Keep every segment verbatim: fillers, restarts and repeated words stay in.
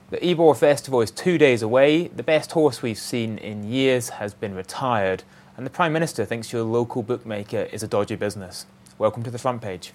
The Ebor Festival is two days away. The best horse we've seen in years has been retired, and the Prime Minister thinks your local bookmaker is a dodgy business. Welcome to the front page.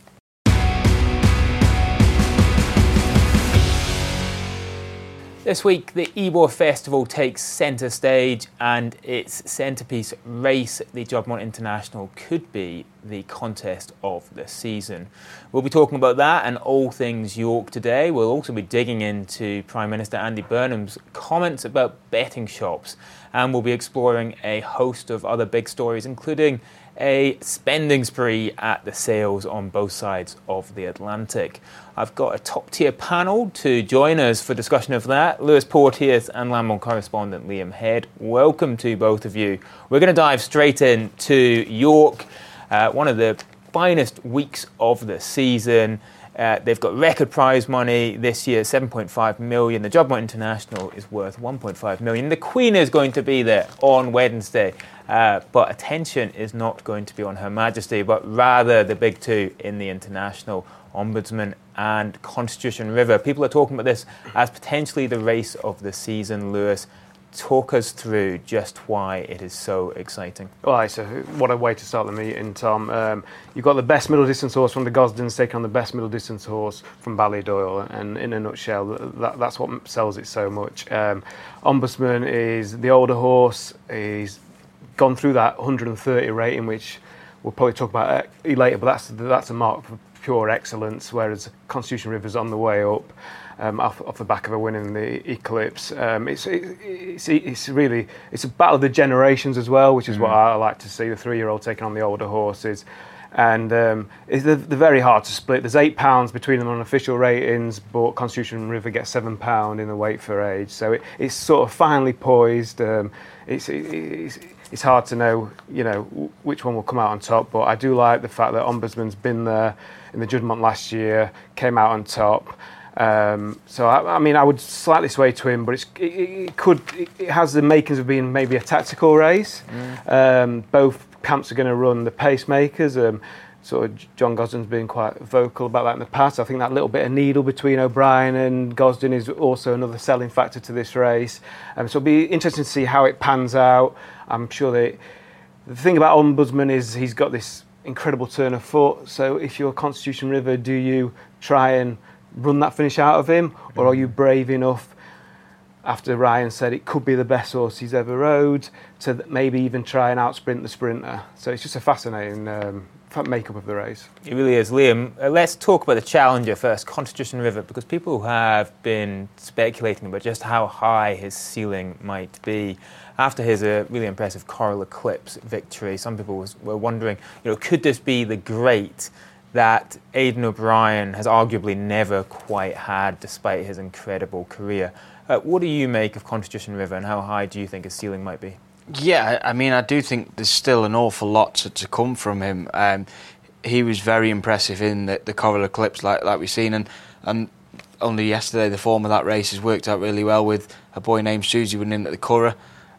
This week, the Ebor Festival takes centre stage, and its centrepiece race, the Juddmonte International, could be the contest of the season. We'll be talking about that and all things York today. We'll also be digging into Prime Minister Andy Burnham's comments about betting shops, and we'll be exploring a host of other big stories, including a spending spree at the sales on both sides of the Atlantic. I've got a top-tier panel to join us for discussion of that. Lewis Porteous and Lamont correspondent Liam Head. Welcome to both of you. We're going to dive straight into York, uh, one of the finest weeks of the season. Uh, they've got record prize money this year, seven point five million. The Juddmonte International is worth one point five million. The Queen is going to be there on Wednesday, uh, but attention is not going to be on Her Majesty, but rather the big two in the International, Ombudsman and Constitution River. People are talking about this as potentially the race of the season. Lewis, talk us through just why it is so exciting. Right, so what a way to start the meeting, Tom. Um, you've got the best middle distance horse from the Gosdens taking on the best middle distance horse from Ballydoyle, and in a nutshell, that, that's what sells it so much. Um, Ombudsman is the older horse. He's gone through that one hundred thirty rating, which we'll probably talk about later, but that's that's a mark for pure excellence, whereas Constitution River's on the way up. Um, off, off the back of a win in the Eclipse. Um, it's, it, it's it's really, it's a battle of the generations as well, which is mm. what I like to see, the three-year-old taking on the older horses. And um, it's, they're, they're very hard to split. There's eight pounds between them on official ratings, but Constitution River gets seven pounds in the weight for age. So it, it's sort of finely poised. Um, it's, it, it's it's hard to know, you know, which one will come out on top, but I do like the fact that Ombudsman's been there in the Juddmonte last year, came out on top. Um, so I, I mean, I would slightly sway to him, but it's, it, it could. It has the makings of being maybe a tactical race. Mm. Um, both camps are going to run the pacemakers. Um, sort of John Gosden's been quite vocal about that in the past. I think that little bit of needle between O'Brien and Gosden is also another selling factor to this race. Um, so it'll be interesting to see how it pans out. I'm sure that the thing about Ombudsman is he's got this incredible turn of foot. So if you're Constitution River, do you try and run that finish out of him, or are you brave enough, after Ryan said it could be the best horse he's ever rode, to maybe even try and outsprint the sprinter? So it's just a fascinating um, makeup of the race. It really is. Liam, uh, let's talk about the challenger first, Constitution River, because people have been speculating about just how high his ceiling might be. After his uh, really impressive Coral Eclipse victory, some people was, were wondering, you know, could this be the great that Aidan O'Brien has arguably never quite had despite his incredible career? Uh, what do you make of Constitution River, and how high do you think his ceiling might be? Yeah, I mean, I do think there's still an awful lot to, to come from him. Um, he was very impressive in the, the Coral Eclipse, like like we've seen, and, and only yesterday the form of that race has worked out really well with a boy named Susie winning at the Curragh.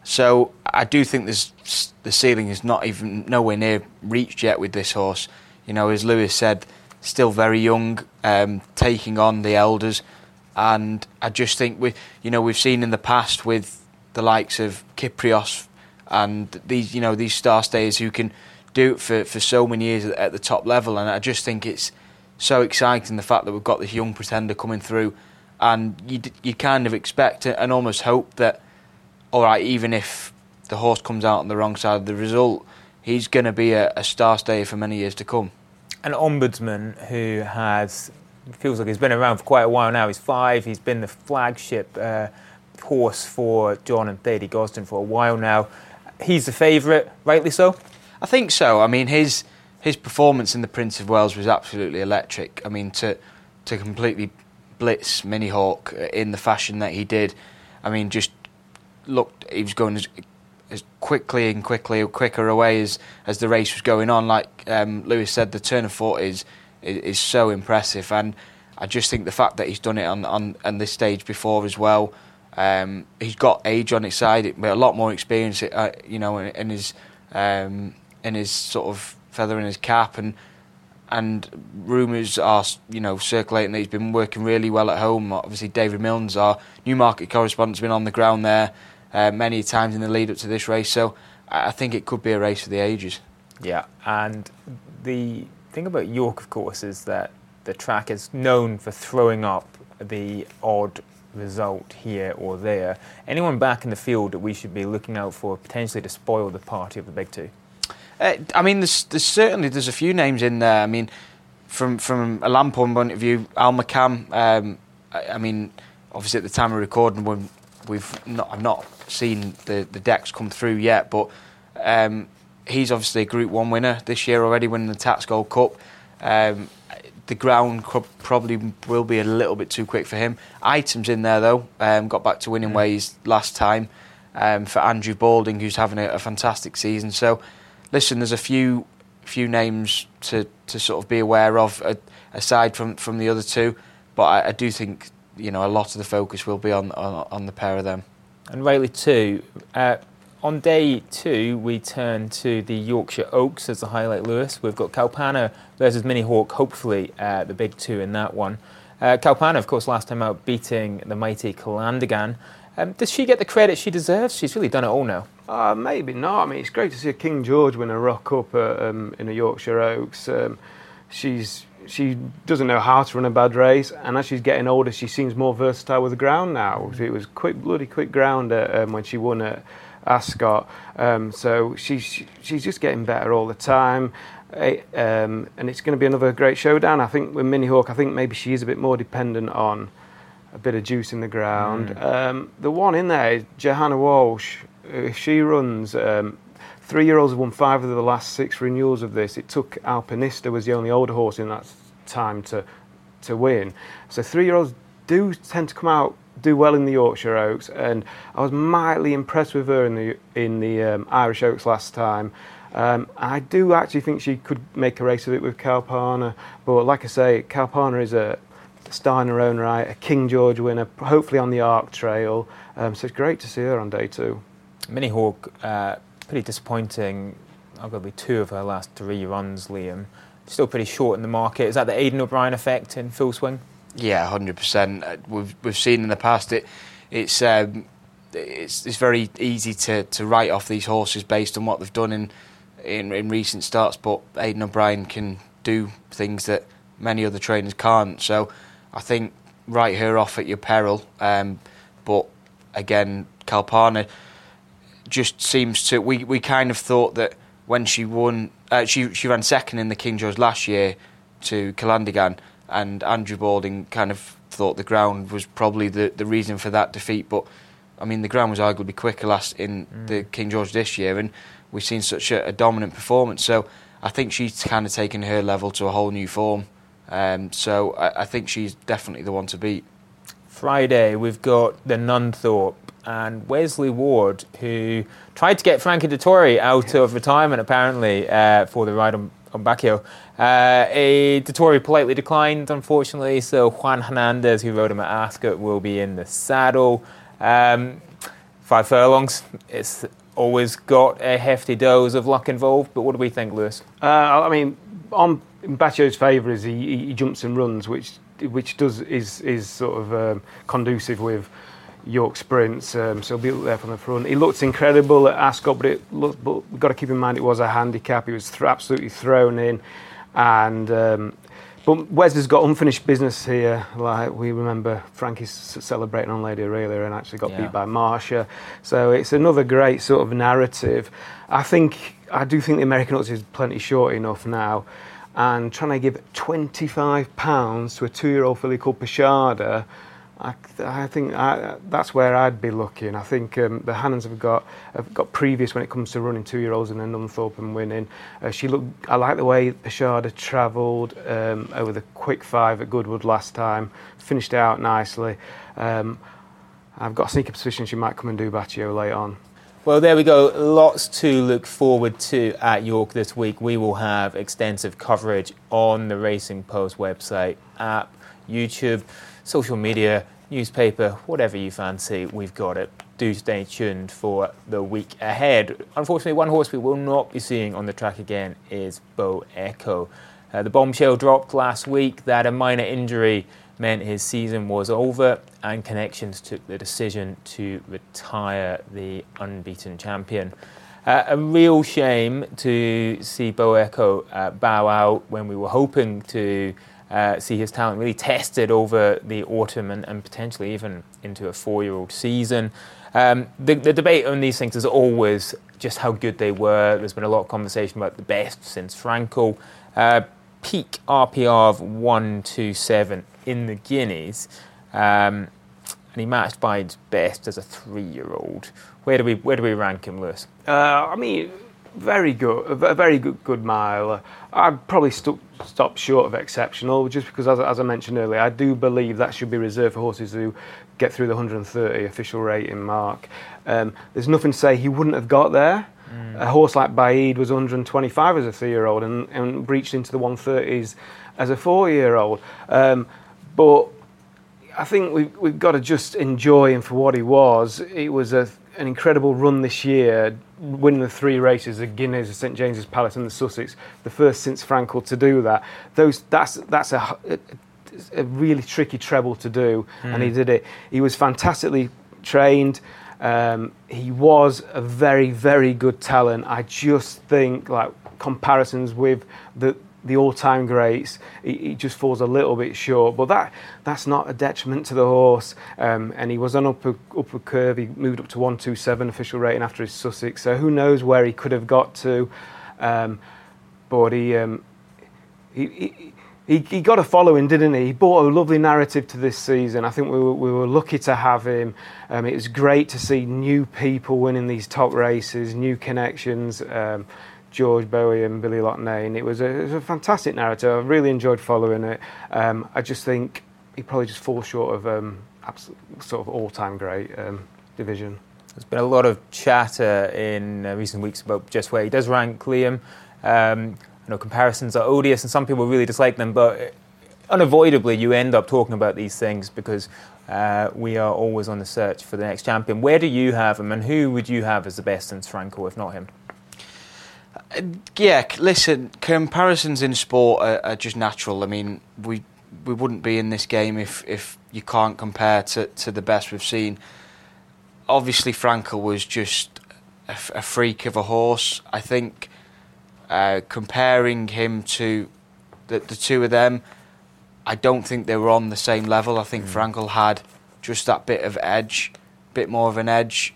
So I do think there's, the ceiling is not even nowhere near reached yet with this horse. You know, as Lewis said, still very young, um, taking on the elders, and I just think we, you know, we've seen in the past with the likes of Kyprios and these, you know, these star stayers who can do it for, for so many years at, at the top level, and I just think it's so exciting the fact that we've got this young pretender coming through, and you you kind of expect and almost hope that, all right, even if the horse comes out on the wrong side of the result, he's going to be a, a star stayer for many years to come. An Ombudsman who has, feels like he's been around for quite a while now. He's five. He's been the flagship uh, horse for John and Thady Gosden for a while now. He's the favourite, rightly so? I think so. I mean, his his performance in the Prince of Wales was absolutely electric. I mean, to to completely blitz Minihawk in the fashion that he did, I mean, just looked, he was going as, as quickly and quickly, quicker away as, as the race was going on. Like um, Lewis said, the turn of foot is, is is so impressive, and I just think the fact that he's done it on on, on this stage before as well. Um, he's got age on his side, but a lot more experience, uh, you know, in, in his um, in his sort of feather in his cap, and and rumours are, you know, circulating that he's been working really well at home. Obviously, David Milnes, our Newmarket correspondent, has been on the ground there uh, many times in the lead up to this race. So I think it could be a race for the ages. Yeah, and the thing about York, of course, is that the track is known for throwing up the odd result here or there. Anyone back in the field that we should be looking out for potentially to spoil the party of the big two? Uh, I mean, there's, there's certainly there's a few names in there. I mean, from from a Lamphorn point of view, Al McCann. Um, I, I mean, obviously at the time of recording, when we've not I've not seen the, the decks come through yet, but um, he's obviously a Group One winner this year already, winning the Tats Gold Cup. Um, the ground probably will be a little bit too quick for him. Items in there though, um, got back to winning mm. ways last time um, for Andrew Balding, who's having a, a fantastic season. So, listen, there's a few few names to, to sort of be aware of uh, aside from, from the other two, but I, I do think, you know, a lot of the focus will be on on, on the pair of them. And rightly too. Uh, on day two, we turn to the Yorkshire Oaks as the highlight, Lewis. We've got Kalpana versus Mini Hawk, hopefully uh, the big two in that one. Uh, Kalpana, of course, last time out beating the mighty Calandigan. Um, does she get the credit she deserves? She's really done it all now. Uh, maybe not. I mean, it's great to see a King George win a rock up uh, um, in a Yorkshire Oaks. Um, she's she doesn't know how to run a bad race, and as she's getting older, she seems more versatile with the ground now. It was quick, bloody quick ground uh, um, when she won at Ascot. Um, so she's she's just getting better all the time. It, um, and it's going to be another great showdown. I think with Mini Hawk, I think maybe she is a bit more dependent on a bit of juice in the ground. Mm. Um, the one in there is Johanna Walsh. If she runs, um, three-year-olds have won five of the last six renewals of this. It took Alpinista, was the only older horse in that time to to win. So three-year-olds do tend to come out, do well in the Yorkshire Oaks, and I was mightily impressed with her in the in the um, Irish Oaks last time. Um, I do actually think she could make a race of it with Kalpana, but like I say, Kalpana is a star in her own right, a King George winner, hopefully on the Arc Trail. Um, so it's great to see her on day two. Mini Hawk, uh, pretty disappointing. Arguably two of her last three runs, Liam. Still pretty short in the market. Is that the Aidan O'Brien effect in full swing? Yeah, one hundred percent. We've we've seen in the past it. It's um, it's it's very easy to, to write off these horses based on what they've done in, in in recent starts, but Aidan O'Brien can do things that many other trainers can't. So I think write her off at your peril. Um, but again, Kalpana just seems to. We, we kind of thought that when she won, uh, she she ran second in the King George last year to Calandigan, and Andrew Balding kind of thought the ground was probably the, the reason for that defeat. But I mean, the ground was arguably quicker last in mm. the King George this year, and we've seen such a, a dominant performance. So I think she's kind of taken her level to a whole new form. Um, so I, I think she's definitely the one to beat. Friday, we've got the Nunthorpe and Wesley Ward, who tried to get Frankie Dettori out of retirement, apparently, uh, for the ride on, on Bacchio. Uh, a Dettori politely declined, unfortunately, so Juan Hernandez, who rode him at Ascot, will be in the saddle. Um, five furlongs. It's always got a hefty dose of luck involved, but what do we think, Lewis? Uh, I mean, on Bacchio's favour is he, he jumps and runs, which which does is is sort of um, conducive with York sprints, um, so he'll be there from the front. He looked incredible at Ascot, but it looked, but we've got to keep in mind it was a handicap. He was th- absolutely thrown in, and um, but Wesley's got unfinished business here. Like we remember, Frankie's celebrating on Lady Aurelia and actually got yeah. beat by Marsha. So it's another great sort of narrative. I think I do think the American Oaks is plenty short enough now. And trying to give twenty-five pounds to a two-year-old filly called Pashada, I, I think I, that's where I'd be looking. I think um, the Hannons have got have got previous when it comes to running two-year-olds in a Nunthorpe and winning. Uh, she looked. I like the way Pashada travelled um, over the quick five at Goodwood last time. Finished out nicely. Um, I've got a sneaky suspicion she might come and do Bacchio late on. Well, there we go. Lots to look forward to at York this week. We will have extensive coverage on the Racing Post website, app, YouTube, social media, newspaper, whatever you fancy, we've got it. Do stay tuned for the week ahead. Unfortunately, one horse we will not be seeing on the track again is Bo Echo. Uh, the bombshell dropped last week that a minor injury meant his season was over, and Connections took the decision to retire the unbeaten champion. Uh, a real shame to see Bo Echo uh, bow out when we were hoping to uh, see his talent really tested over the autumn and, and potentially even into a four-year-old season. Um, the, the debate on these things is always just how good they were. There's been a lot of conversation about the best since Frankel. Uh, peak R P R of one two seven in the Guineas, um, and he matched by his best as a three-year-old. Where do we where do we rank him, Lewis? Uh, I mean, very good, a very good, good mile. I'd probably stu- stop short of exceptional, just because, as, as I mentioned earlier, I do believe that should be reserved for horses who get through the one hundred thirty official rating mark. Um, there's nothing to say he wouldn't have got there. Mm. A horse like Baid was one hundred twenty-five as a three-year-old and, and breached into the one thirties as a four-year-old. Um, but I think we've, we've got to just enjoy him for what he was. It was a an incredible run this year, winning the three races, the Guineas, the St James's Palace and the Sussex, the first since Frankel to do that. Those that's that's a, a, a really tricky treble to do, mm. and he did it. He was fantastically trained. Um, he was a very, very good talent. I just think, like, comparisons with the the all-time greats, he, he just falls a little bit short. But that that's not a detriment to the horse. Um, and he was on upper upper curve. He moved up to one two seven official rating after his Sussex. So who knows where he could have got to? Um, but he, um, he he he he got a following, didn't he? He brought a lovely narrative to this season. I think we were we were lucky to have him. Um, it was great to see new people winning these top races, new connections. Um, George Bowie and Billy Loughnane. It was a, it was a fantastic narrative. I really enjoyed following it. Um, I just think he probably just falls short of um, absolute, sort of all-time great um, division. There's been a lot of chatter in uh, recent weeks about just where he does rank Liam. Um, I know comparisons are odious and some people really dislike them, but unavoidably you end up talking about these things because uh, we are always on the search for the next champion. Where do you have him, and who would you have as the best since Frankel, if not him? Yeah, listen, comparisons in sport are, are just natural. I mean, we we wouldn't be in this game if, if you can't compare to, to the best we've seen. Obviously, Frankel was just a, a freak of a horse. I think uh, comparing him to the, the two of them, I don't think they were on the same level. I think mm. Frankel had just that bit of edge, bit more of an edge.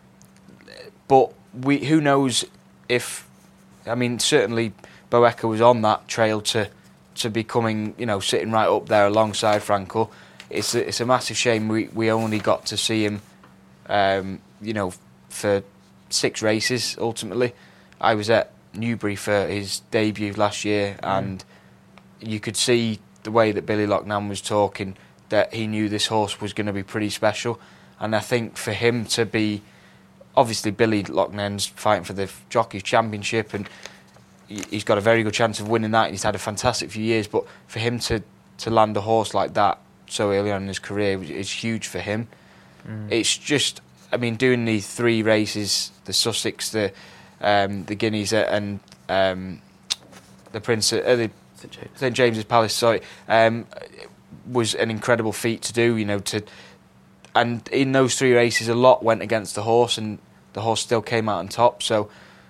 But we who knows if... I mean, certainly Bo Echo was on that trail to to becoming, you know, sitting right up there alongside Frankel. It's a, it's a massive shame we, we only got to see him, um, you know, for six races, ultimately. I was at Newbury for his debut last year, mm. and you could see the way that Billy Loughnane was talking, that he knew this horse was going to be pretty special. And I think for him to be... Obviously, Billy Loughnane's fighting for the Jockeys Championship, and he's got a very good chance of winning that. He's had a fantastic few years, but for him to, to land a horse like that so early on in his career is huge for him. Mm. It's just, I mean, doing the three races, the Sussex, the um, the Guineas, and um, the Prince, uh, the St James. St James's Palace, sorry, um, was an incredible feat to do. You know, to. And in those three races, a lot went against the horse, and the horse still came out on top. So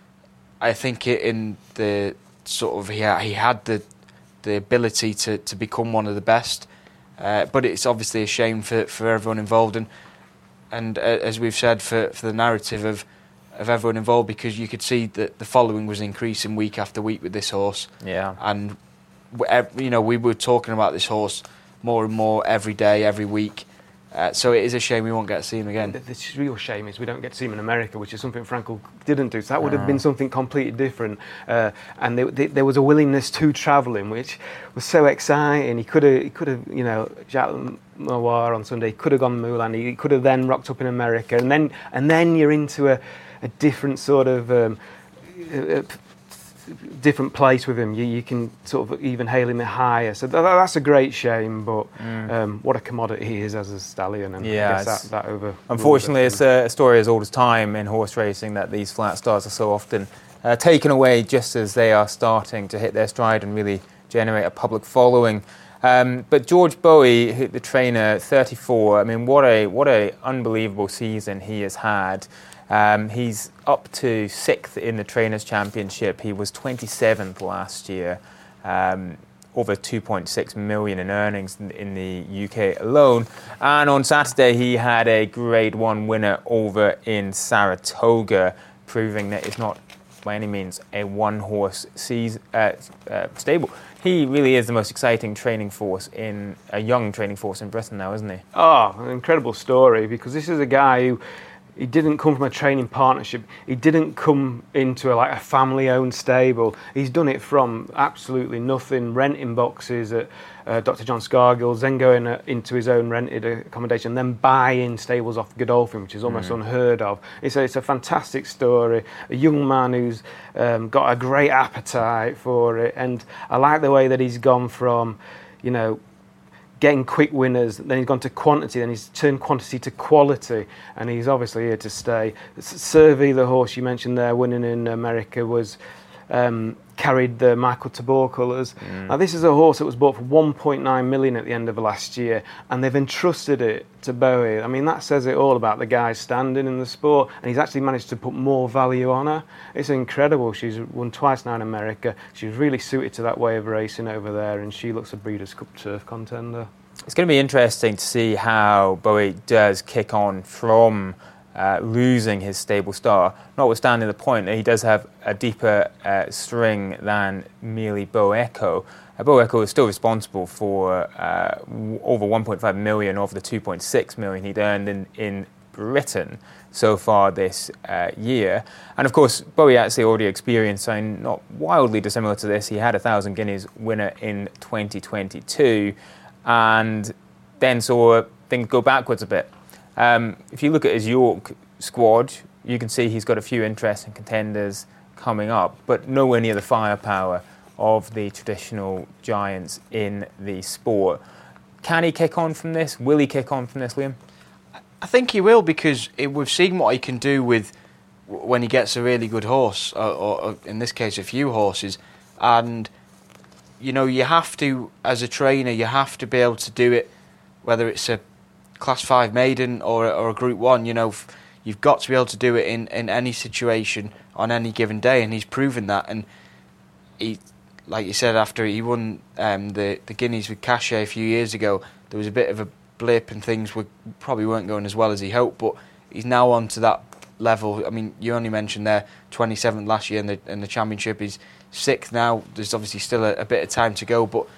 I think it in the sort of he had, he had the the ability to, to become one of the best, uh, but it's obviously a shame for, for everyone involved, and and uh, as we've said, for, for the narrative of of everyone involved, because you could see that the following was increasing week after week with this horse. Yeah, and you know we were talking about this horse more and more every day, every week. Uh, so it is a shame we won't get to see him again. The, the real shame is we don't get to see him in America, which is something Frankel didn't do. So that would have been something completely different. Uh, and they, they, there was a willingness to travel him, which was so exciting. He could have, he could have, you know, Jacques Mawar on Sunday. He could have gone Moulin. He could have then rocked up in America, and then and then you're into a, a different sort of. Um, uh, different place with him. You, you can sort of even hail him higher. So that, that's a great shame, but mm. um, what a commodity he is as a stallion. And yeah, I guess that, that over. Unfortunately, it's a story as old as time in horse racing that these flat stars are so often uh, taken away just as they are starting to hit their stride and really generate a public following. Um, but George Bowie, who, the trainer, thirty-four, I mean, what a what a unbelievable season he has had. Um, he's up to sixth in the Trainers' Championship. He was twenty-seventh last year, um, over two point six million in earnings in, in the U K alone. And on Saturday, he had a Grade One winner over in Saratoga, proving that it's not by any means a one-horse season, uh, uh, stable. He really is the most exciting training force in a young training force in Britain now, isn't he? Oh, an incredible story, because this is a guy who he didn't come from a training partnership. He didn't come into a, like a family-owned stable. He's done it from absolutely nothing, renting boxes at uh, Doctor John Scargill's, then going uh, into his own rented accommodation, then buying stables off Godolphin, which is almost mm. unheard of. It's a, it's a fantastic story. A young man who's um, got a great appetite for it, and I like the way that he's gone from, you know, getting quick winners, then he's gone to quantity, then he's turned quantity to quality, and he's obviously here to stay. Survey, the horse you mentioned there, winning in America, was um, carried the Michael Tabor colours. Mm. Now, this is a horse that was bought for one point nine million at the end of last year, and they've entrusted it to Bowie. I mean, that says it all about the guy's standing in the sport, and he's actually managed to put more value on her. It's incredible. She's won twice now in America. She's really suited to that way of racing over there, and she looks a Breeders' Cup turf contender. It's going to be interesting to see how Bowie does kick on from uh, losing his stable star, notwithstanding the point that he does have a deeper uh, string than merely Bo Echo. Uh, Bo Echo is still responsible for uh, w- over one point five million of the two point six million he'd earned in, in Britain so far this uh, year. And of course, Bowie actually already experienced something not wildly dissimilar to this. He had a Thousand Guineas winner in twenty twenty-two, and then saw things go backwards a bit. Um, if you look at his York squad, you can see he's got a few interesting contenders coming up, but nowhere near the firepower of the traditional giants in the sport. Can he kick on from this? Will he kick on from this, Liam? I think he will, because it, we've seen what he can do with when he gets a really good horse, or, or in this case a few horses, and you know, you have to, as a trainer, you have to be able to do it, whether it's a Class five maiden or, or a Group one, you know, you've got to be able to do it in, in any situation on any given day, and he's proven that. And he, like you said, after he won um, the, the Guineas with Cachet a few years ago, there was a bit of a blip and things were probably weren't going as well as he hoped, but he's now on to that level. I mean, you only mentioned there twenty-seventh last year in the, in the championship. He's sixth now. There's obviously still a, a bit of time to go, but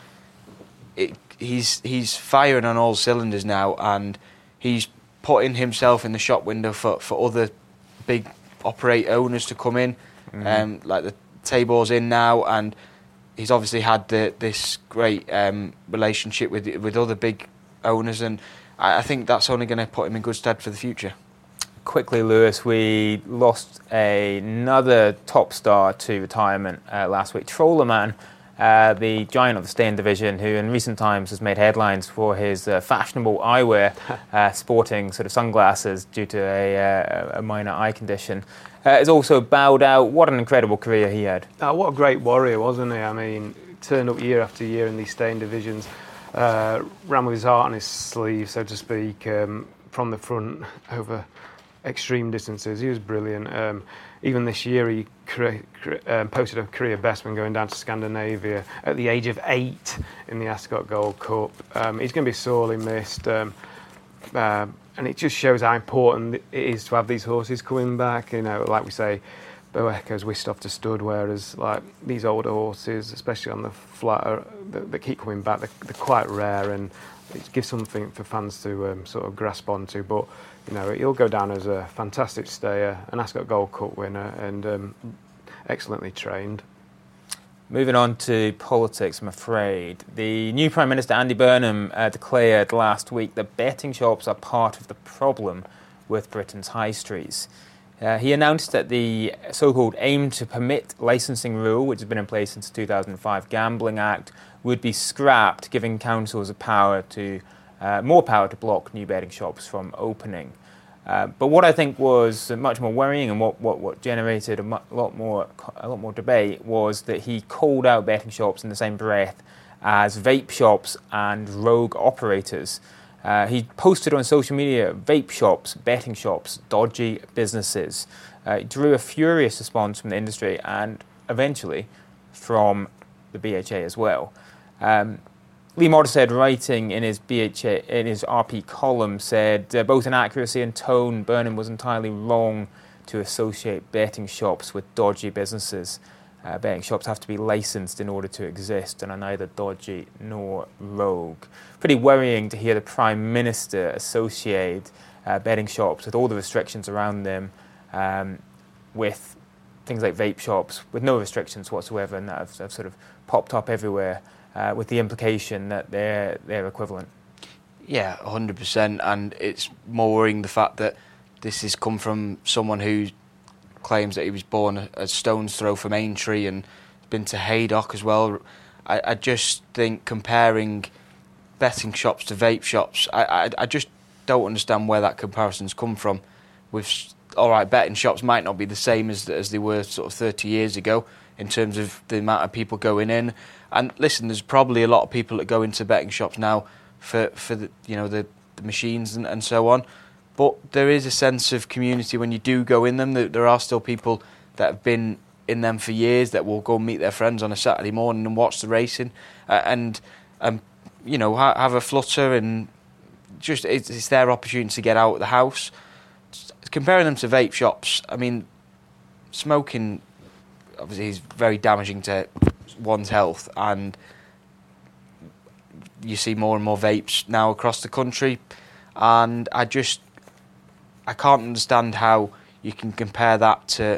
it, he's he's firing on all cylinders now, and he's putting himself in the shop window for, for other big operate owners to come in. Mm-hmm. Um, like the Tabor's in now, and he's obviously had the, this great um, relationship with with other big owners, and I, I think that's only going to put him in good stead for the future. Quickly, Lewis, we lost a, another top star to retirement uh, last week. Trollerman, uh, the giant of the staying division, who in recent times has made headlines for his uh, fashionable eyewear, uh, sporting sort of sunglasses due to a, uh, a minor eye condition, uh, is also bowed out. What an incredible career he had. Oh, what a great warrior, wasn't he? I mean, turned up year after year in these staying divisions, uh, ran with his heart on his sleeve, so to speak, um, from the front over extreme distances. He was brilliant. Um, even this year, he cre- cre- um, posted a career best when going down to Scandinavia at the age of eight in the Ascot Gold Cup. Um, he's going to be sorely missed, um, uh, and it just shows how important it is to have these horses coming back. You know, like we say, Bo Echo's whisked off to stud, whereas like these older horses, especially on the flat, are, they, they keep coming back. They're, they're quite rare, and it gives something for fans to um, sort of grasp onto. But you know, he'll go down as a fantastic stayer, an Ascot Gold Cup winner, and um, excellently trained. Moving on to politics, I'm afraid. The new Prime Minister, Andy Burnham, uh, declared last week that betting shops are part of the problem with Britain's high streets. Uh, he announced that the so-called aim to permit licensing rule, which has been in place since the two thousand five Gambling Act, would be scrapped, giving councils a power to Uh, more power to block new betting shops from opening. Uh, but what I think was much more worrying and what, what, what generated a mu- lot more a lot more debate was that he called out betting shops in the same breath as vape shops and rogue operators. Uh, he posted on social media, vape shops, betting shops, dodgy businesses. Uh, it drew a furious response from the industry and eventually from the B H A as well. Um, Lee Mottershead, writing in his B H A, in his R P column, said, uh, both in accuracy and tone, Burnham was entirely wrong to associate betting shops with dodgy businesses. Uh, betting shops have to be licensed in order to exist and are neither dodgy nor rogue. Pretty worrying to hear the Prime Minister associate uh, betting shops with all the restrictions around them um, with things like vape shops with no restrictions whatsoever, and that have, have sort of popped up everywhere. Uh, with the implication that they're they're equivalent. Yeah, one hundred percent, and it's more worrying the fact that this has come from someone who claims that he was born a, a stone's throw from Aintree and been to Haydock as well. I, I just think comparing betting shops to vape shops, I, I, I just don't understand where that comparison's come from. With all right, betting shops might not be the same as as they were sort of thirty years ago in terms of the amount of people going in. And listen, there's probably a lot of people that go into betting shops now for for the you know the, the machines and, and so on. But there is a sense of community when you do go in them. There, there are still people that have been in them for years that will go and meet their friends on a Saturday morning and watch the racing uh, and um, you know ha- have a flutter, and just it's, it's their opportunity to get out of the house. Comparing them to vape shops, I mean, smoking obviously is very damaging to one's health, and you see more and more vapes now across the country, and I just I can't understand how you can compare that to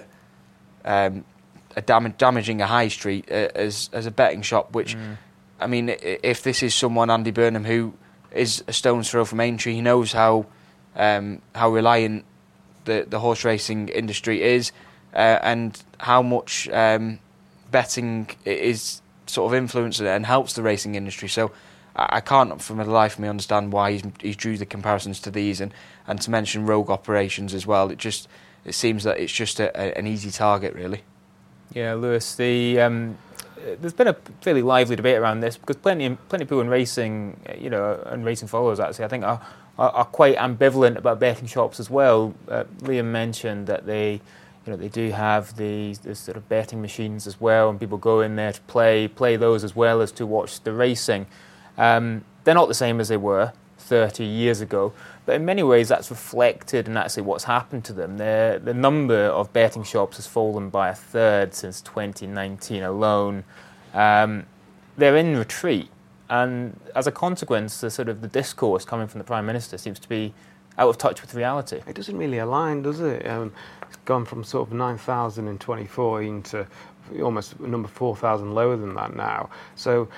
um, a dam- damaging a high street uh, as as a betting shop. Which mm. I mean, if this is someone, Andy Burnham, who is a stone's throw from Aintree, he knows how um, how reliant the the horse racing industry is uh, and how much Um, betting is sort of influenced and helps the racing industry. So I can't, for the life of me, understand why he's, he's drew the comparisons to these, and, and to mention rogue operations as well. It just it seems that it's just a, a, an easy target, really. Yeah, Lewis. The um, there's been a fairly lively debate around this because plenty plenty of people in racing, you know, and racing followers actually, I think are are, are quite ambivalent about betting shops as well. Uh, Liam mentioned that they. You know, they do have these, these sort of betting machines as well, and people go in there to play play those as well as to watch the racing. Um, they're not the same as they were thirty years ago, but in many ways that's reflected in actually what's happened to them. They're, the number of betting shops has fallen by a third since twenty nineteen alone. Um, they're in retreat, and as a consequence, the sort of the discourse coming from the Prime Minister seems to be out of touch with reality. It doesn't really align, does it? Um, it's gone from sort of nine thousand in twenty fourteen to almost a number four thousand lower than that now. So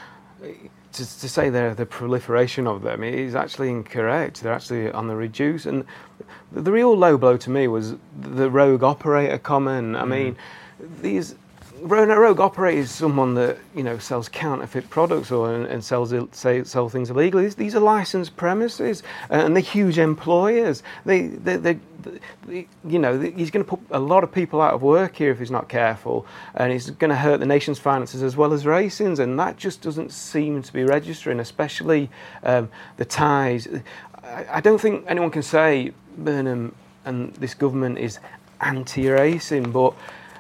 to, to say the, the proliferation of them is actually incorrect. They're actually on the reduce. And the, the real low blow to me was the rogue operator comment. I mm. mean, these... rogue operator is someone that, you know, sells counterfeit products or and, and sells say sell things illegally. These, these are licensed premises, and they're huge employers. They, they, they, they you know, they, he's going to put a lot of people out of work here if he's not careful, and he's going to hurt the nation's finances as well as racing's, and that just doesn't seem to be registering, especially um, the ties. I, I don't think anyone can say Burnham and this government is anti-racing, but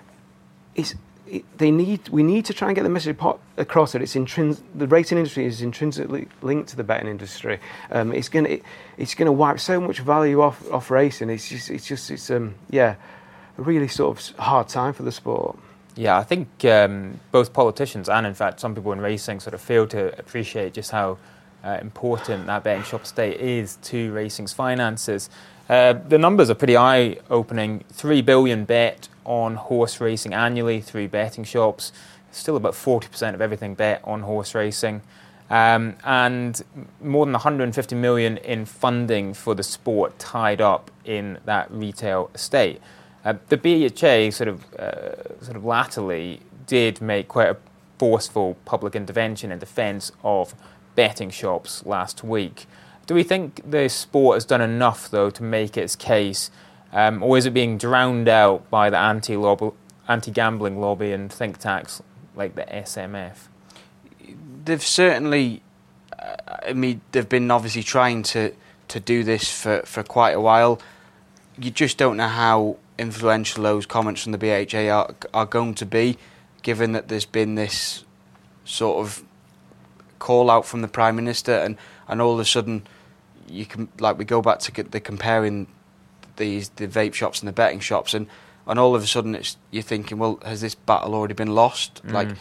it's. It, they need. We need to try and get the message across that it's intrins- the racing industry is intrinsically linked to the betting industry. Um, it's going it, it's going to wipe so much value off, off racing. It's just it's just it's um yeah, a really sort of hard time for the sport. Yeah, I think um, both politicians and in fact some people in racing sort of fail to appreciate just how uh, important that betting shop state is to racing's finances. Uh, the numbers are pretty eye-opening. Three billion bet on horse racing annually through betting shops. Still about forty percent of everything bet on horse racing. Um, and more than one hundred fifty million in funding for the sport tied up in that retail estate. Uh, the B H A sort of uh, sort of latterly did make quite a forceful public intervention in defence of betting shops last week, Do we think the sport has done enough, though, to make its case, um, or is it being drowned out by the anti-lobby, anti-gambling lobby and think tanks like the S M F? They've certainly, uh, I mean, they've been obviously trying to, to do this for, for quite a while. You just don't know how influential those comments from the B H A are, are going to be, given that there's been this sort of call out from the Prime Minister, and, and all of a sudden you can, like, we go back to the comparing these the vape shops and the betting shops, and, and all of a sudden it's you're thinking, well, has this battle already been lost? Mm. Like,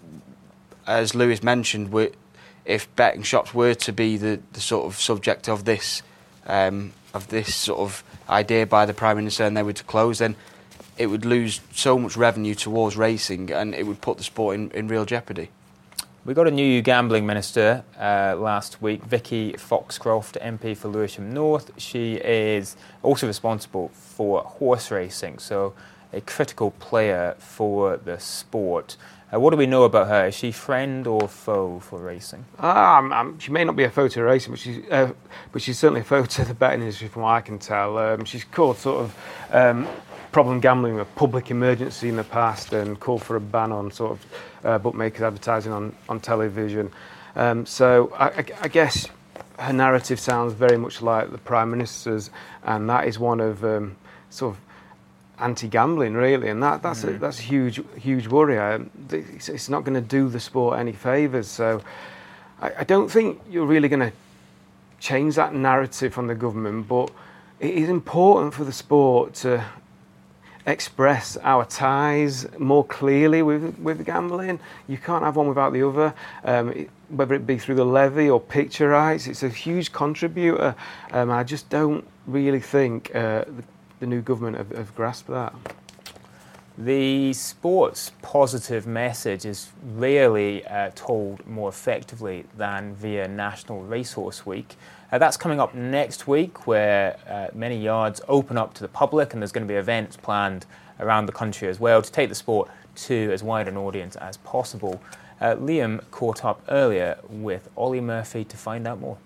as Lewis mentioned, we, if betting shops were to be the, the sort of subject of this um, of this sort of idea by the Prime Minister, and they were to close, then it would lose so much revenue towards racing, and it would put the sport in, in real jeopardy. We got a new gambling minister uh, last week, Vicky Foxcroft, M P for Lewisham North. She is also responsible for horse racing, so a critical player for the sport. Uh, what do we know about her? Is she friend or foe for racing? Um, um, she may not be a foe to racing, but she's, uh, but she's certainly a foe to the betting industry, from what I can tell. Um, she's called sort of um, problem gambling a public emergency in the past, and called for a ban on sort of uh, bookmakers advertising on, on television. Um, so I, I, I guess her narrative sounds very much like the Prime Minister's, and that is one of um, sort of anti-gambling, really, and that that's mm. a, that's a huge huge worry. Um, it's, it's not going to do the sport any favours. So I, I don't think you're really going to change that narrative from the government, but it is important for the sport to express our ties more clearly with with gambling. You can't have one without the other, um, it, whether it be through the levy or picture rights. It's a huge contributor. Um, I just don't really think uh, the, the new government have, have grasped that. The sport's positive message is rarely uh, told more effectively than via National Racehorse Week. Uh, that's coming up next week, where uh, many yards open up to the public, and there's going to be events planned around the country as well to take the sport to as wide an audience as possible. Uh, Liam caught up earlier with Ollie Murphy to find out more.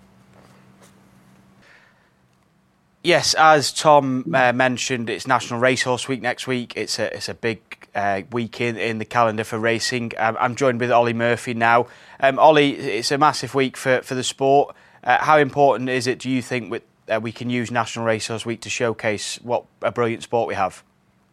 Yes, as Tom uh, mentioned, it's National Racehorse Week next week. It's a it's a big uh, week in, in the calendar for racing. Um, I'm joined with Ollie Murphy now. Um, Ollie, it's a massive week for, for the sport. Uh, how important is it, do you think, with, uh, we can use National Racehorse Week to showcase what a brilliant sport we have?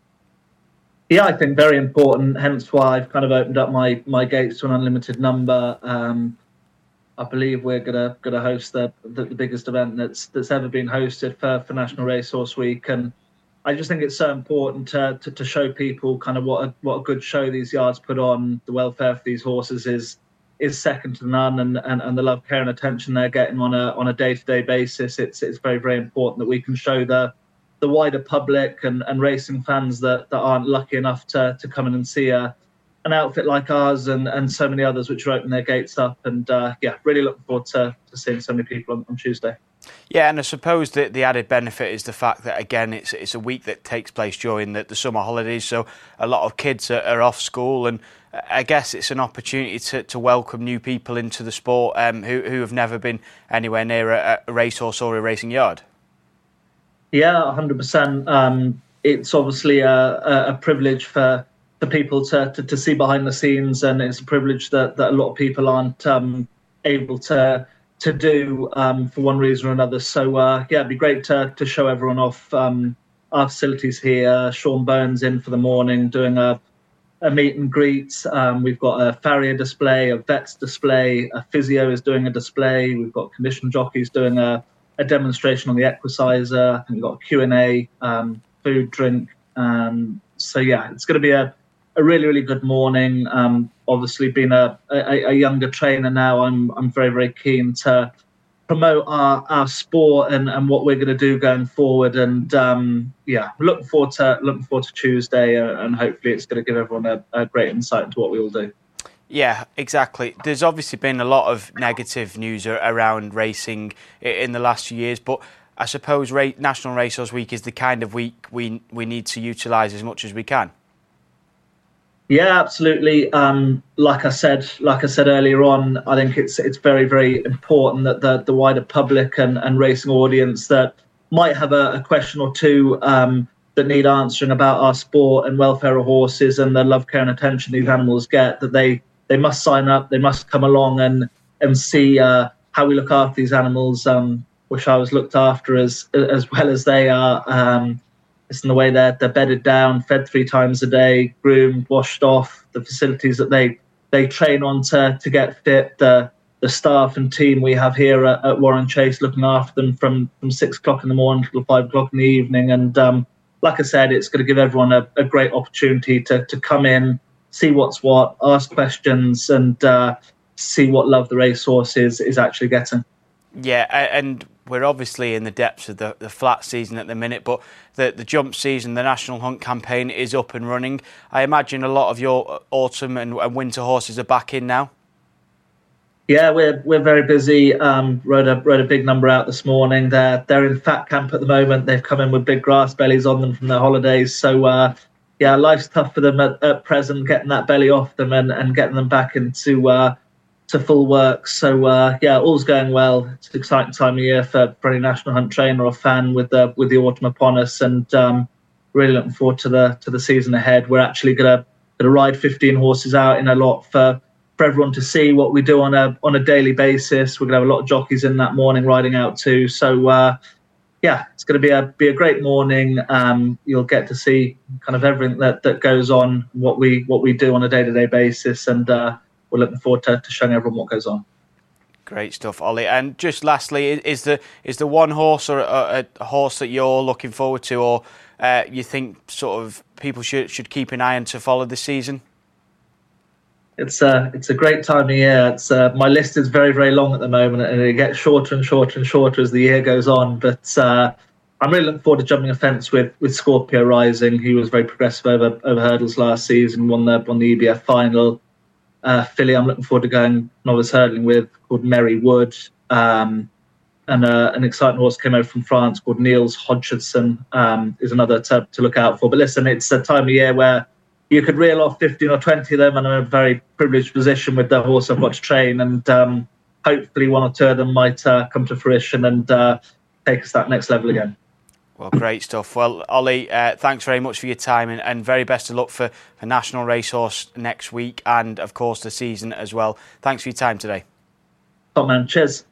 Yeah, I think very important, hence why I've kind of opened up my, my gates to an unlimited number. Um, I believe we're gonna gonna host the, the the biggest event that's that's ever been hosted for, for National Racehorse Week, and I just think it's so important to, to to show people kind of what a what a good show these yards put on. The welfare for these horses is is second to none, and, and, and the love, care, and attention they're getting on a on a day to day basis. It's it's very very important that we can show the the wider public and, and racing fans that, that aren't lucky enough to to come in and see a. an outfit like ours and, and so many others which are opening their gates up, and uh, yeah, really looking forward to, to seeing so many people on, on Tuesday. Yeah, and I suppose that the added benefit is the fact that, again, it's it's a week that takes place during the, the summer holidays, so a lot of kids are, are off school, and I guess it's an opportunity to, to welcome new people into the sport um, who, who have never been anywhere near a, a racehorse or a racing yard. Yeah, one hundred percent. Um, it's obviously a, a, a privilege for for people to, to to see behind the scenes, and it's a privilege that, that a lot of people aren't um, able to to do um, for one reason or another. So uh, yeah, it'd be great to to show everyone off um, our facilities here. Sean Bowen's in for the morning doing a a meet and greet. Um, we've got a farrier display, a vets display, a physio is doing a display. We've got condition jockeys doing a, a demonstration on the Equisizer. I think we've got a Q and A, um, food, drink. Um, so yeah, it's going to be a A really, really good morning. Um, obviously, being a, a, a younger trainer now, I'm I'm very, very keen to promote our, our sport and, and what we're going to do going forward. And um, yeah, looking forward to looking forward to Tuesday, uh, and hopefully, it's going to give everyone a, a great insight into what we all do. Yeah, exactly. There's obviously been a lot of negative news around racing in the last few years, but I suppose National Racehorse Week is the kind of week we we need to utilise as much as we can. Yeah, absolutely. Um, like I said, like I said earlier on, I think it's it's very, very important that the the wider public and, and racing audience that might have a, a question or two um, that need answering about our sport and welfare of horses and the love, care, and attention these animals get, that they they must sign up, they must come along and and see uh, how we look after these animals. Um, wish I was looked after as as well as they are. Um, It's in the way they're, they're bedded down, fed three times a day, groomed, washed off, the facilities that they they train on to, to get fit, the the staff and team we have here at, at Warren Chase looking after them from, from six o'clock in the morning till five o'clock in the evening. And um, like I said, it's going to give everyone a, a great opportunity to, to come in, see what's what, ask questions, and uh, see what love the racehorse is, is actually getting. Yeah, and we're obviously in the depths of the, the flat season at the minute, but the, the jump season, the National Hunt campaign is up and running. I imagine a lot of your autumn and, and winter horses are back in now. Yeah, we're we're very busy. Um, rode a rode a big number out this morning. They're they're in fat camp at the moment. They've come in with big grass bellies on them from their holidays. So uh, yeah, life's tough for them at, at present, getting that belly off them and, and getting them back into uh, to full work. So uh, yeah, all's going well. It's an exciting time of year for, for any National Hunt trainer or fan with the with the autumn upon us, and um, really looking forward to the to the season ahead. We're actually gonna gonna ride fifteen horses out in a lot for. for everyone to see what we do on a on a daily basis. We're gonna have a lot of jockeys in that morning riding out too. So uh, yeah, it's gonna be a be a great morning. Um, you'll get to see kind of everything that, that goes on, what we what we do on a day to day basis, and uh, we're looking forward to, to showing everyone what goes on. Great stuff, Ollie. And just lastly, is the is the one horse or a, a horse that you're looking forward to, or uh, you think sort of people should should keep an eye on to follow this season? It's a it's a great time of year. It's uh, my list is very very long at the moment, and it gets shorter and shorter and shorter as the year goes on. But uh, I'm really looking forward to jumping a fence with with Scorpio Rising. He was very progressive over over hurdles last season. Won the won the E B F final. Uh, filly I'm looking forward to going novice hurdling with, called Merry Wood. Um, and uh, an exciting horse came over from France called Niels Hodgson. Um, is another to to look out for. But listen, it's a time of year where you could reel off fifteen or twenty of them, and I'm in a very privileged position with the horse I've got to train, and um, hopefully one or two of them might uh, come to fruition and uh, take us that next level again. Well, great stuff. Well, Ollie, uh, thanks very much for your time, and, and very best of luck for, for National Racehorse next week, and of course the season as well. Thanks for your time today. Top man, cheers.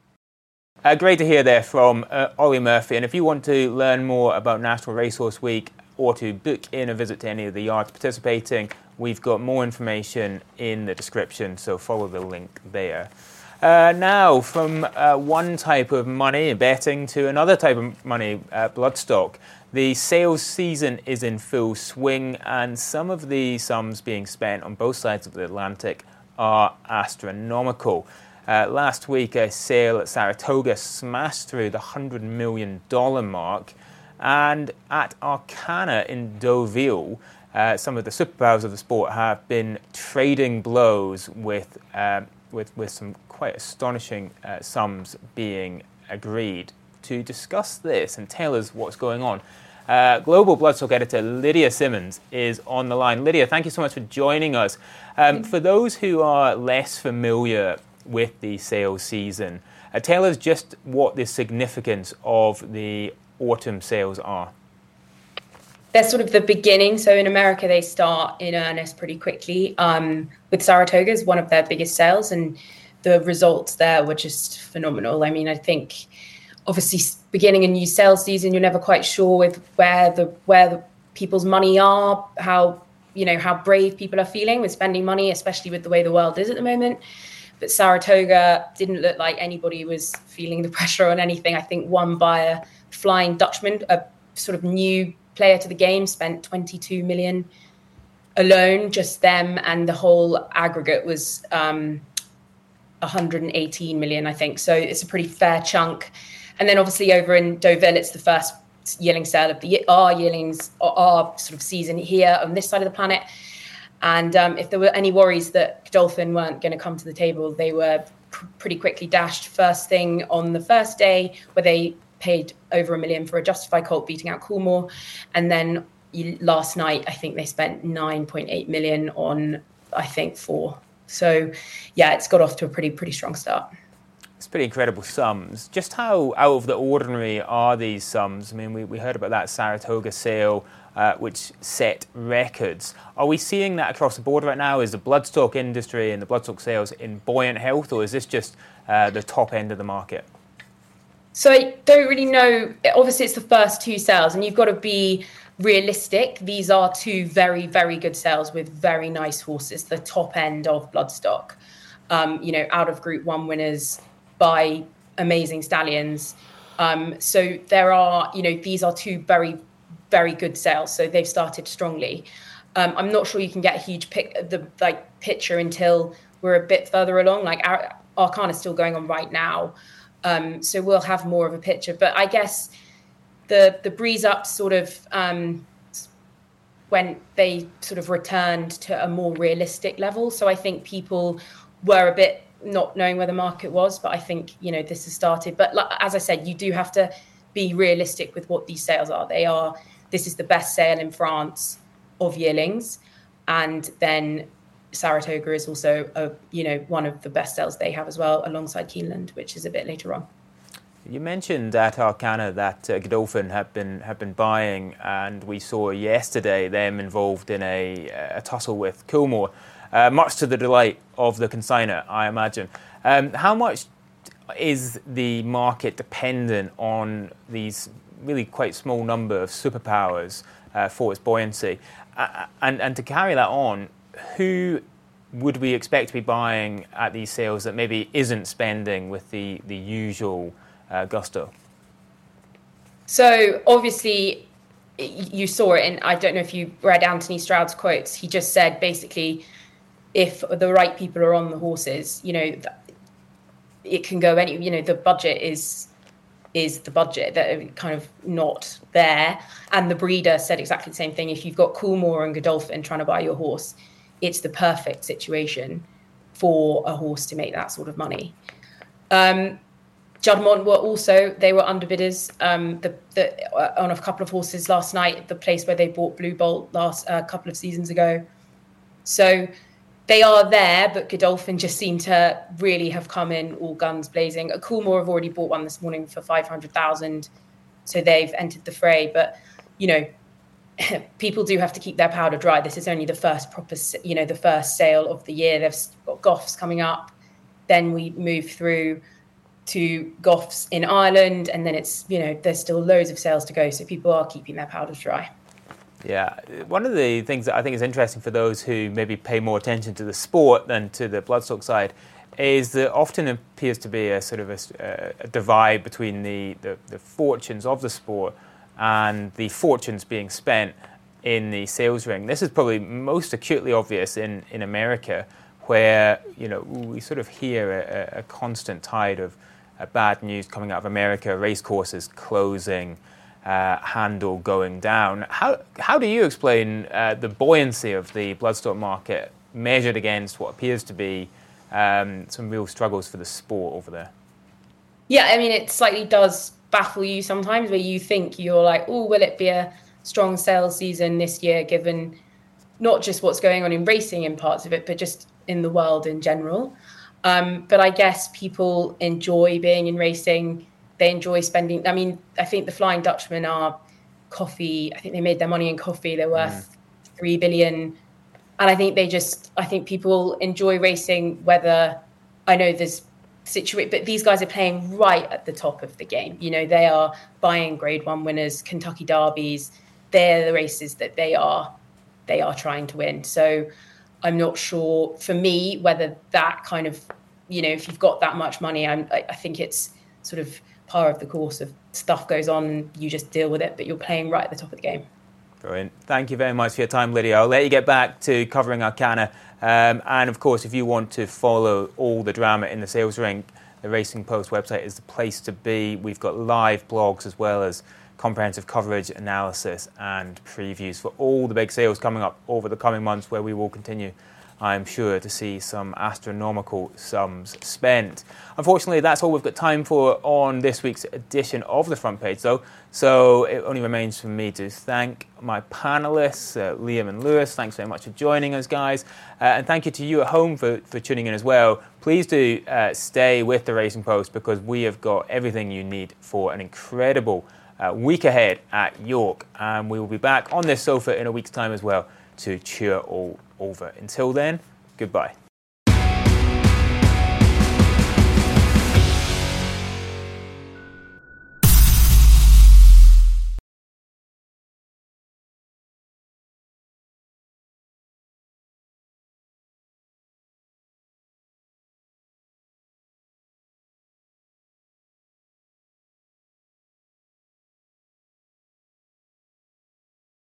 Uh, great to hear there from uh, Ollie Murphy, and if you want to learn more about National Racehorse Week, or to book in a visit to any of the yards participating, we've got more information in the description, so follow the link there. Uh, now, from uh, one type of money, betting, to another type of money, uh, bloodstock. The sales season is in full swing, and some of the sums being spent on both sides of the Atlantic are astronomical. Uh, last week, a sale at Saratoga smashed through the one hundred million dollars mark. And at Arcana in Deauville, uh, some of the superpowers of the sport have been trading blows with uh, with, with some quite astonishing uh, sums being agreed. To discuss this and tell us what's going on, uh, Global Bloodstock editor Lydia Simmons is on the line. Lydia, thank you so much for joining us. Um, for those who are less familiar with the sales season, uh, tell us just what the significance of the autumn sales are. They're sort of the beginning. So in America, they start in earnest pretty quickly. Um, with Saratoga is one of their biggest sales, and the results there were just phenomenal. I mean, I think obviously beginning a new sales season, you're never quite sure with where the where the people's money are, how you know how brave people are feeling with spending money, especially with the way the world is at the moment. But Saratoga didn't look like anybody was feeling the pressure on anything. I think one buyer, Flying Dutchman, a sort of new player to the game, spent twenty-two million alone, just them, and the whole aggregate was um, one hundred eighteen million, I think. So it's a pretty fair chunk. And then obviously over in Deauville, it's the first yearling sale of the year, our yearlings, our sort of season here on this side of the planet. And um, if there were any worries that Godolphin weren't going to come to the table, they were pr- pretty quickly dashed. First thing on the first day, where they paid over a million for a Justified colt beating out Coolmore, and then you, last night, I think they spent nine point eight million on, I think, four. So, yeah, it's got off to a pretty, pretty strong start. It's pretty incredible sums. Just how out of the ordinary are these sums? I mean, we, we heard about that Saratoga sale, uh, which set records. Are we seeing that across the board right now? Is the bloodstock industry and the bloodstock sales in buoyant health, or is this just uh, the top end of the market? So I don't really know. Obviously, it's the first two sales, and you've got to be realistic. These are two very, very good sales with very nice horses, the top end of bloodstock. Um, you know, out of Group One winners by amazing stallions. Um, so there are, you know, these are two very, very good sales. So they've started strongly. Um, I'm not sure you can get a huge pic, the like picture until we're a bit further along. Like Ar- Arcana is still going on right now. Um, so we'll have more of a picture. But I guess the the breeze up sort of um, when they sort of returned to a more realistic level. So I think people were a bit not knowing where the market was, but I think, you know, this has started. But like, as I said, you do have to be realistic with what these sales are. They are, this is the best sale in France of yearlings. And then Saratoga is also, a, you know, one of the best sales they have as well, alongside Keeneland, which is a bit later on. You mentioned at Arcana that uh, Godolphin have been have been buying, and we saw yesterday them involved in a, a tussle with Coolmore. Uh, much to the delight of the consignor, I imagine. Um, how much is the market dependent on these really quite small number of superpowers uh, for its buoyancy? Uh, and, and to carry that on, who would we expect to be buying at these sales that maybe isn't spending with the, the usual uh, gusto? So obviously you saw it, and I don't know if you read Anthony Stroud's quotes. He just said basically, if the right people are on the horses, you know, it can go any, you know, the budget is is the budget, that kind of not there. And the breeder said exactly the same thing. If you've got Coolmore and Godolphin trying to buy your horse, it's the perfect situation for a horse to make that sort of money. Um, Juddmonte were also, they were underbidders um, the, the, uh, on a couple of horses last night, the place where they bought Blue Bolt last a uh, couple of seasons ago. So they are there, but Godolphin just seem to really have come in all guns blazing. Coolmore have already bought one this morning for five hundred thousand, so they've entered the fray. But, you know, people do have to keep their powder dry. This is only the first proper, you know, the first sale of the year. They've got Goffs coming up. Then we move through to Goffs in Ireland, and then it's, you know, there's still loads of sales to go. So people are keeping their powder dry. Yeah, one of the things that I think is interesting for those who maybe pay more attention to the sport than to the bloodstock side is that often appears to be a sort of a, a divide between the, the, the fortunes of the sport and the fortunes being spent in the sales ring. This is probably most acutely obvious in, in America, where, you know, we sort of hear a, a constant tide of uh, bad news coming out of America, racecourses closing, Uh, handle going down. How how do you explain uh, the buoyancy of the bloodstock market measured against what appears to be um, some real struggles for the sport over there? Yeah, I mean, it slightly does baffle you sometimes, where you think you're like, oh, will it be a strong sales season this year, given not just what's going on in racing in parts of it, but just in the world in general. Um, but I guess people enjoy being in racing. They enjoy spending. I mean, I think the Flying Dutchman are coffee. I think they made their money in coffee. They're worth mm. three billion. And I think they just, I think people enjoy racing, whether, I know there's situation, but these guys are playing right at the top of the game. You know, they are buying grade one winners, Kentucky Derbies. They're the races that they are, they are trying to win. So I'm not sure for me, whether that kind of, you know, if you've got that much money, I'm, I, I think it's sort of par of the course of stuff goes on, you just deal with it, but you're playing right at the top of the game. Brilliant. Thank you very much for your time, Lydia. I'll let you get back to covering Arcana. Um, and of course, if you want to follow all the drama in the sales ring, the Racing Post website is the place to be. We've got live blogs as well as comprehensive coverage, analysis and previews for all the big sales coming up over the coming months, where we will continue I'm sure to see some astronomical sums spent. Unfortunately, that's all we've got time for on this week's edition of The Front Page, though. So it only remains for me to thank my panellists, uh, Liam and Lewis. Thanks very much for joining us, guys. Uh, and thank you to you at home for, for tuning in as well. Please do uh, stay with the Racing Post, because we have got everything you need for an incredible uh, week ahead at York. And we will be back on this sofa in a week's time as well to cheer all over. Until then, goodbye.